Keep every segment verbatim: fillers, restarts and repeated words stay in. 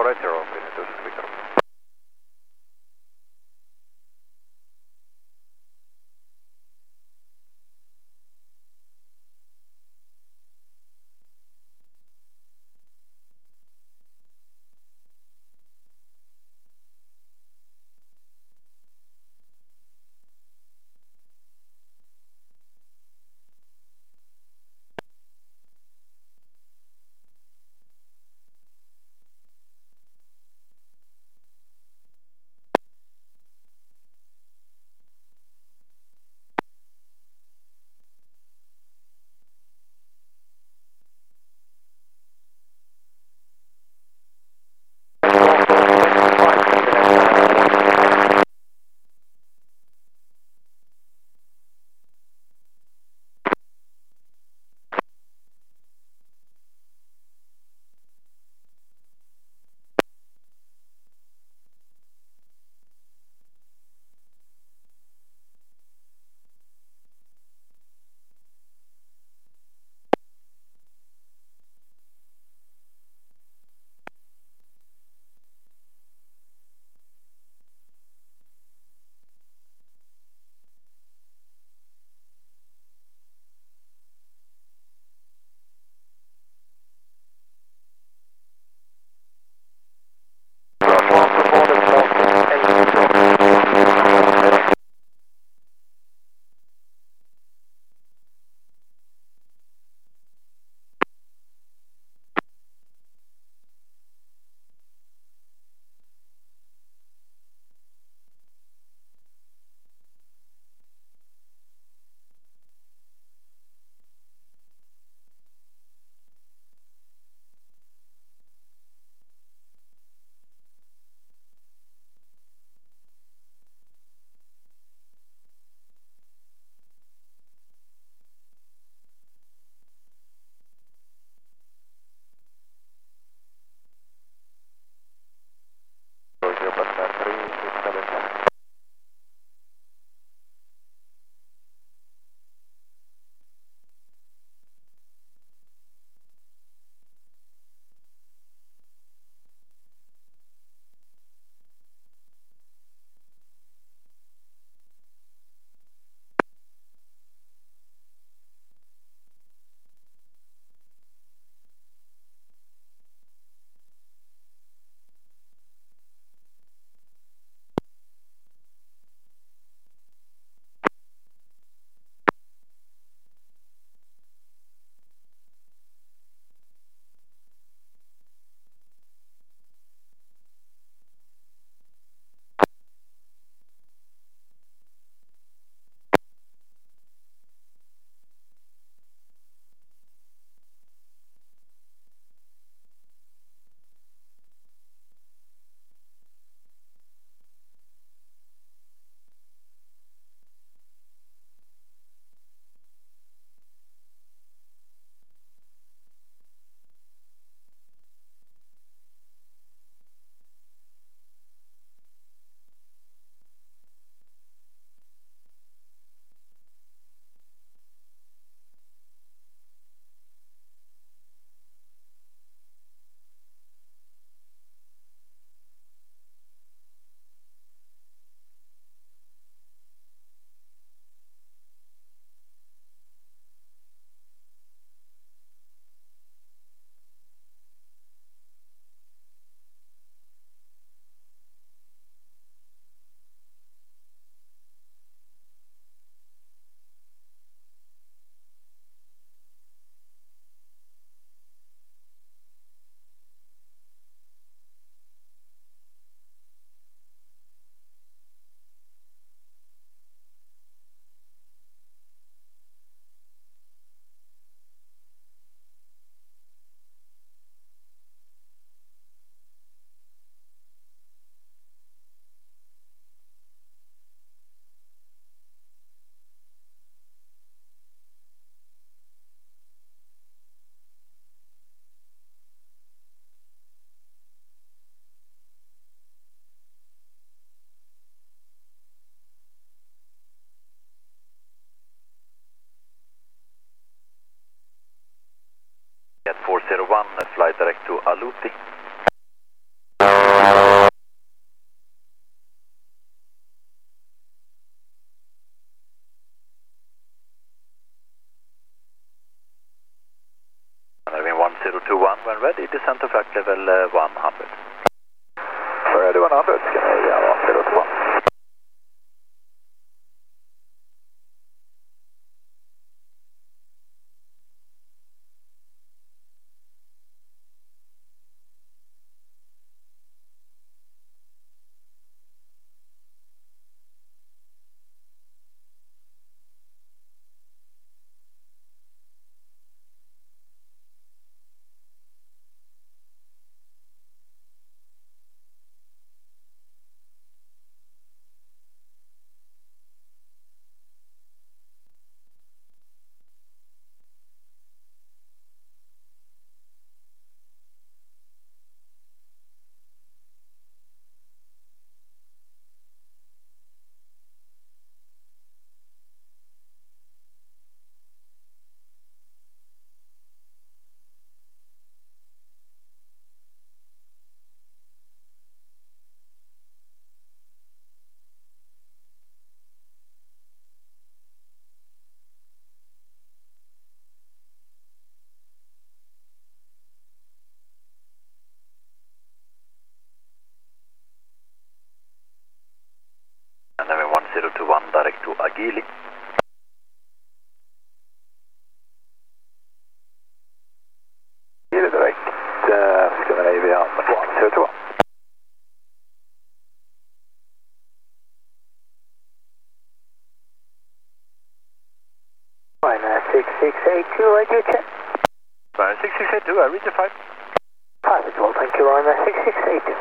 right, zero, Pinnatus, Victor. four zero one, flight direct to Aluti. level uh, one hundred. Ready one hundred, Scandinavia one zero two one. And then one zero two one direct to Agili. Agili direct, uh, Scandinavia one zero two one. Ryanair six six eight two, radio check. Ryanair six six eight two, I read the five. Perfect, well, thank you, Ryanair six six eight two.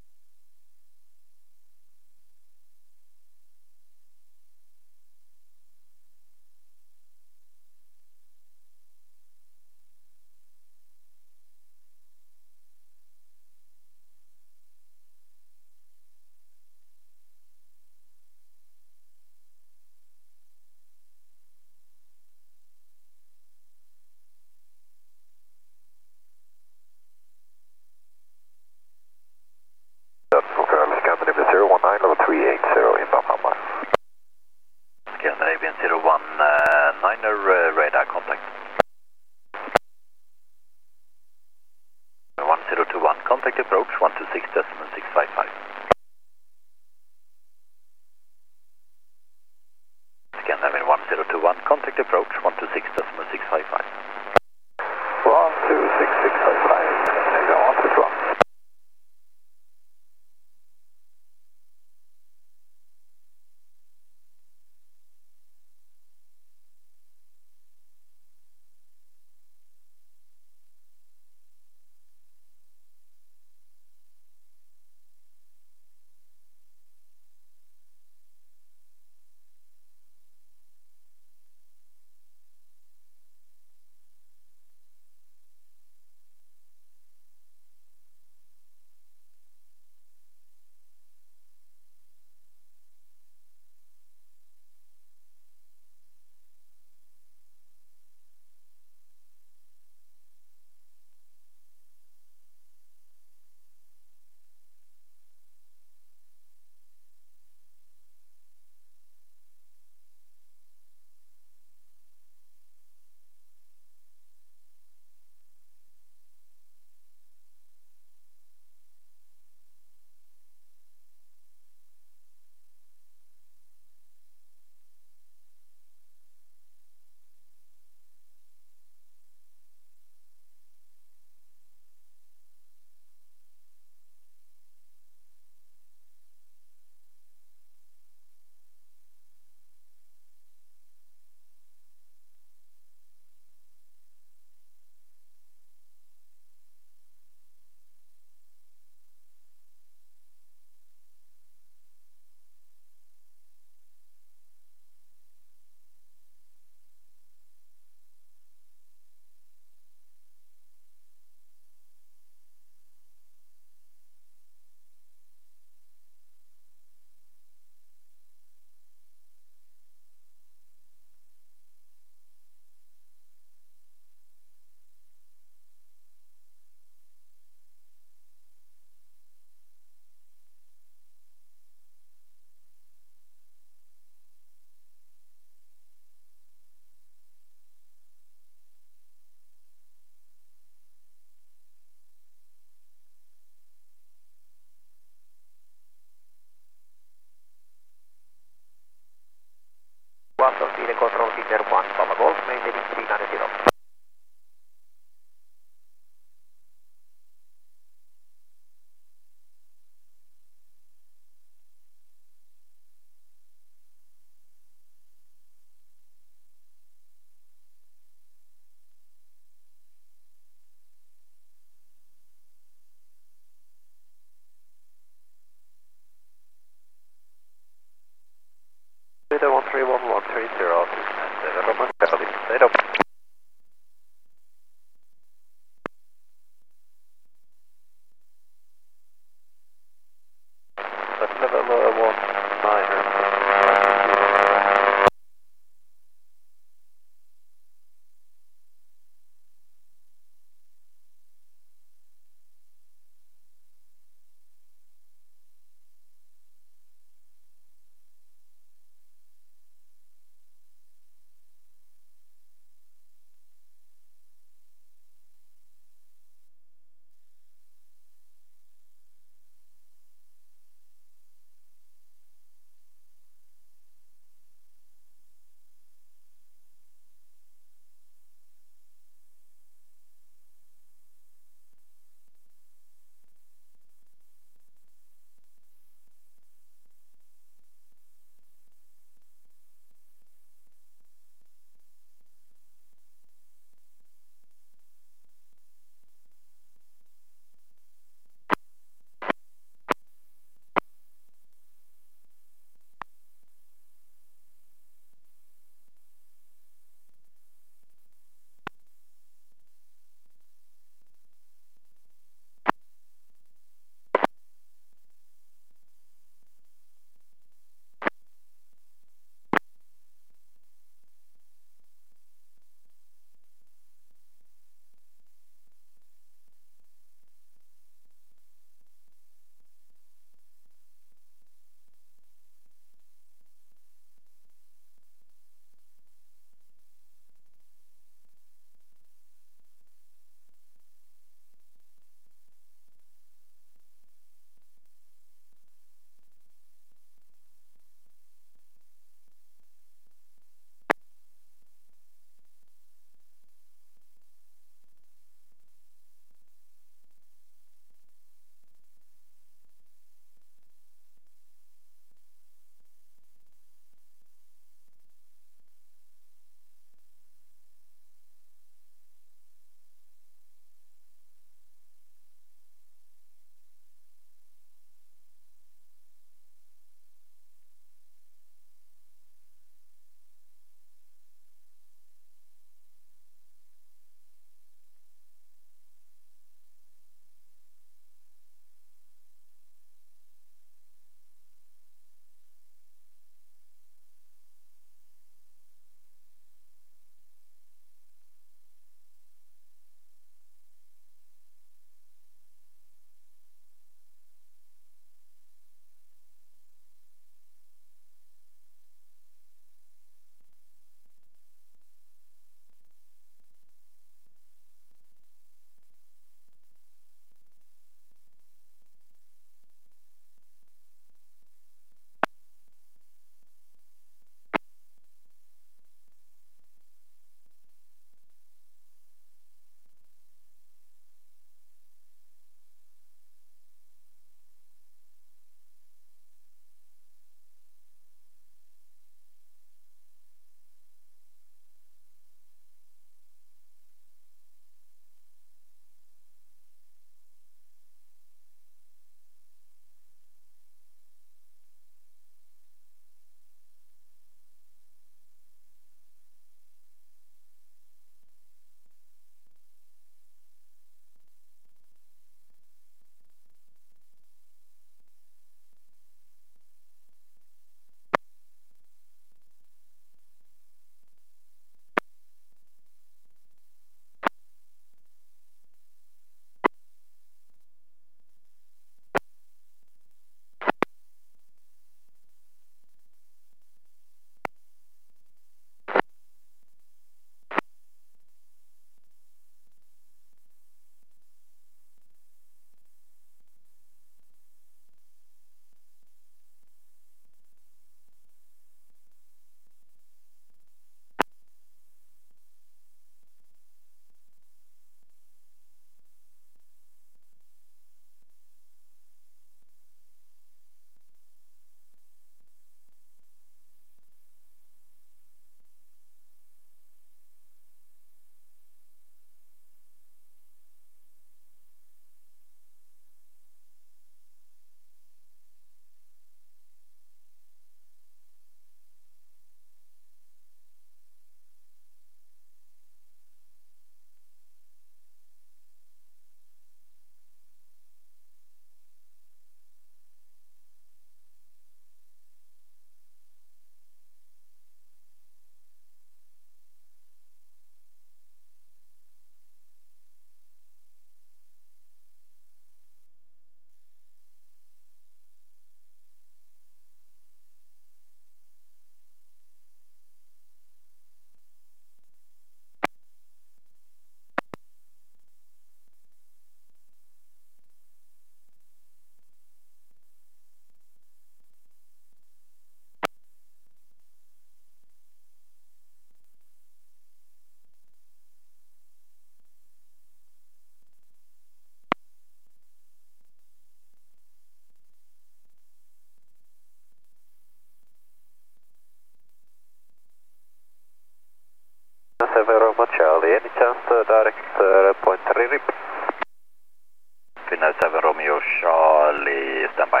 uh, point three rip. Finnair seven Romeo Charlie, standby.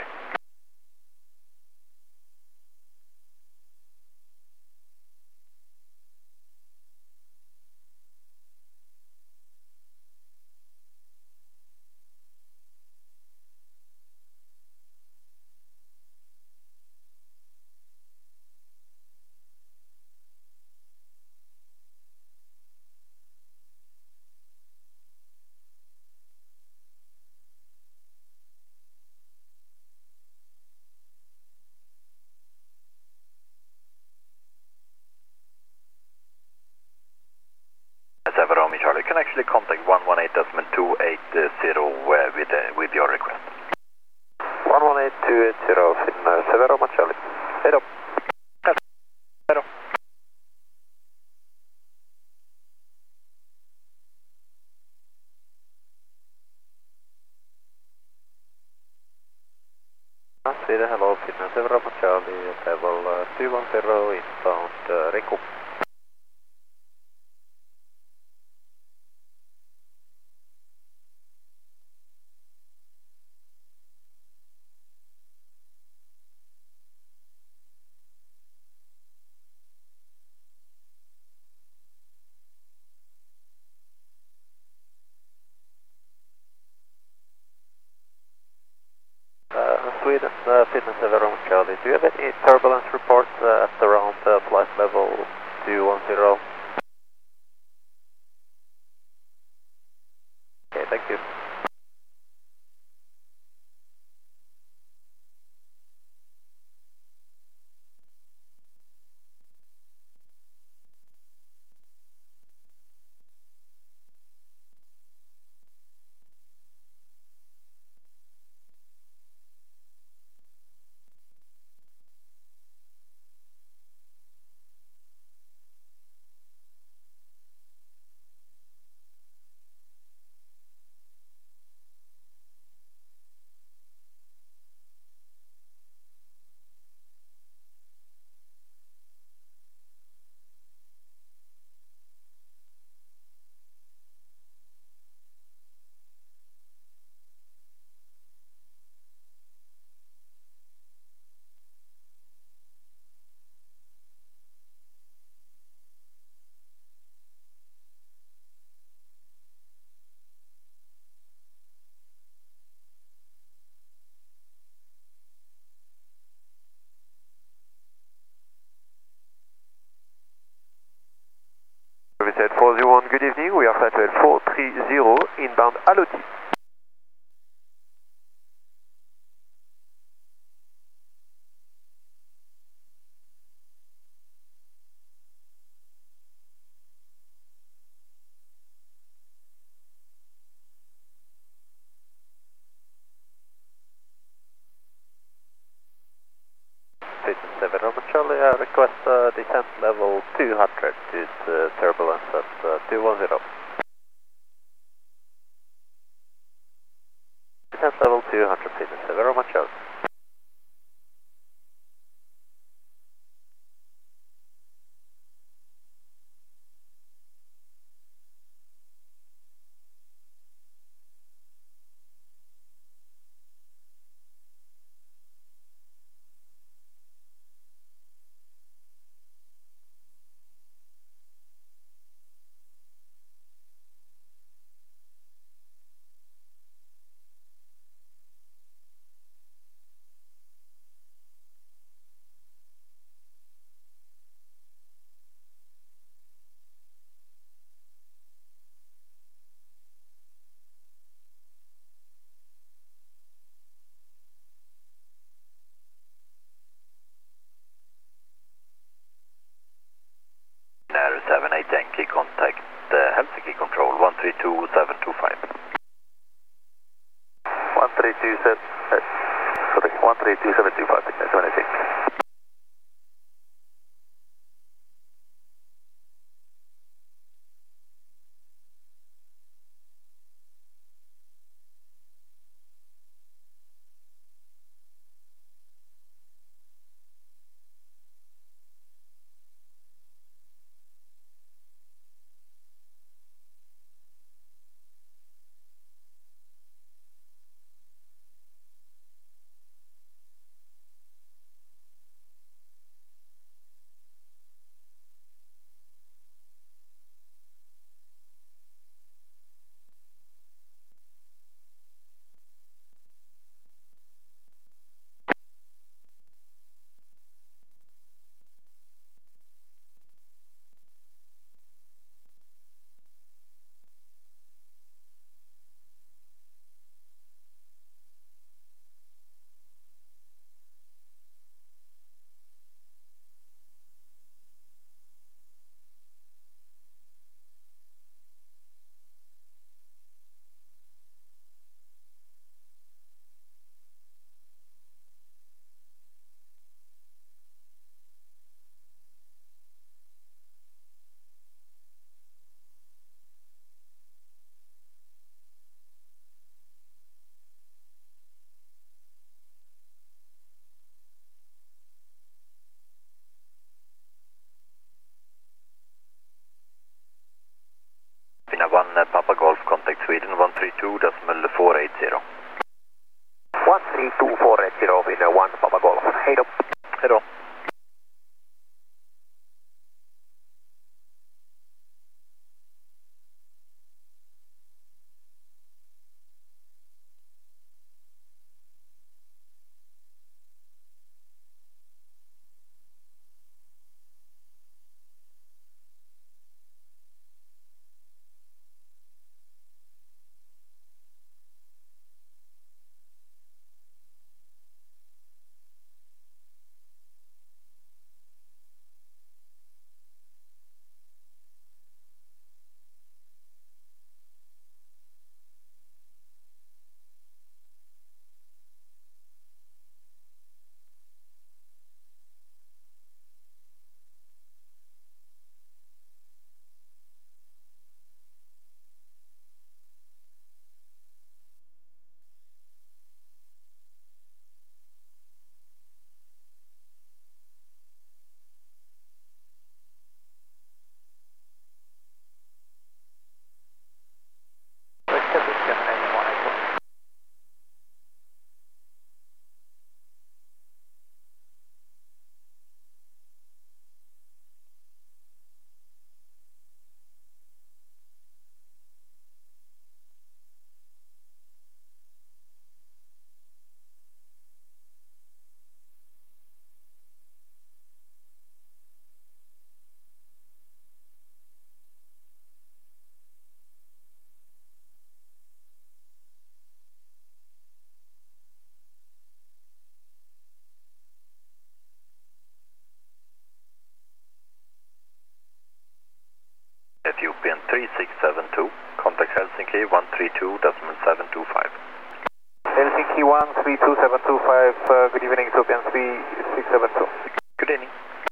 seven Romeo Charlie, you can actually contact one one eight two eight zero uh, with, uh, with your request. one one eight two eight zero, Finnair seven Romeo Charlie. Hej då. Hej då. Sweden, hello, Finnair seven Romeo Charlie, level uh, two one zero, inbound uh, Riku. Uh, Sweden, uh, Finnair seven Romeo Charlie, do you have any turbulence reports uh, at around uh, flight level two one zero? Okay, thank you. Service four zero one, good evening, we are flight level four three zero, inbound Aloti. seven Romeo Charlie, I request uh, descent level two hundred due to turbulence at uh, two one zero. Descent level two hundred, please, seven Romeo Charlie. Finnair seven eight Yankee, contact uh, Helsinki Control one three two seven two five. one three two seven, uh, sorry, one three two seven two five, seven eight six. two decimal four eight zero. one three two four eight zero in one Papa Golf. Hej då. Hej då. Ethiopian three six seven two, contact Helsinki one three two decimal seven two five. Helsinki one three two seven two five, uh, good evening Ethiopian three six seven two. Good evening.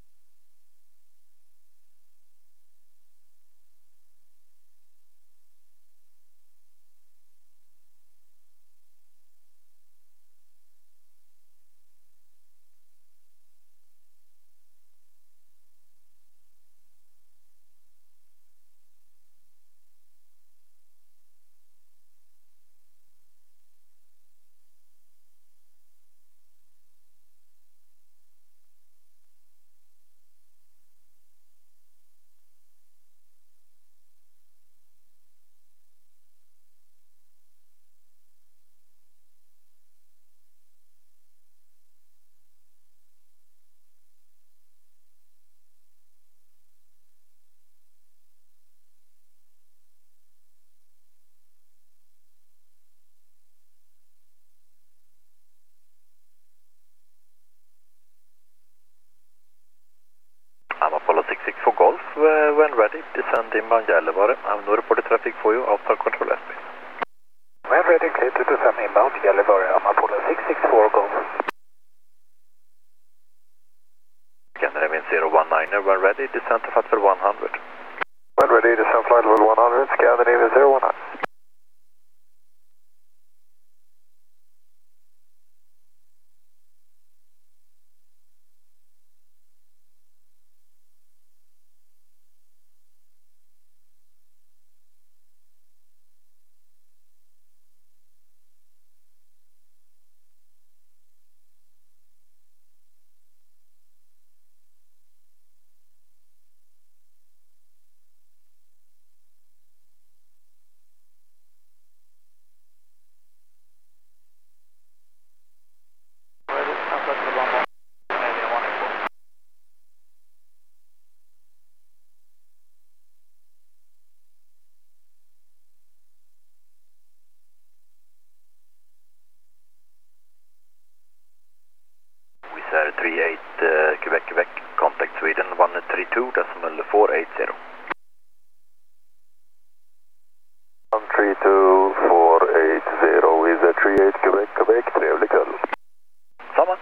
I'm Apollo six six four Golf, uh, when ready, descend inbound Gällivare. I have no reported traffic for you, outside control airspace. When ready, clear to descend inbound Gällivare, I'm Apollo six six four Golf. Scandinavian zero one niner, when ready, descend to flight level one hundred. When ready, descend flight level one hundred, Scandinavian zero one nine. Sir three eight uh, Quebec, Quebec, contact Sweden one three two decimal four eight zero. one three two four eight zero is a three eight Quebec, Quebec, trevlig kväll. Samma.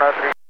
nine three.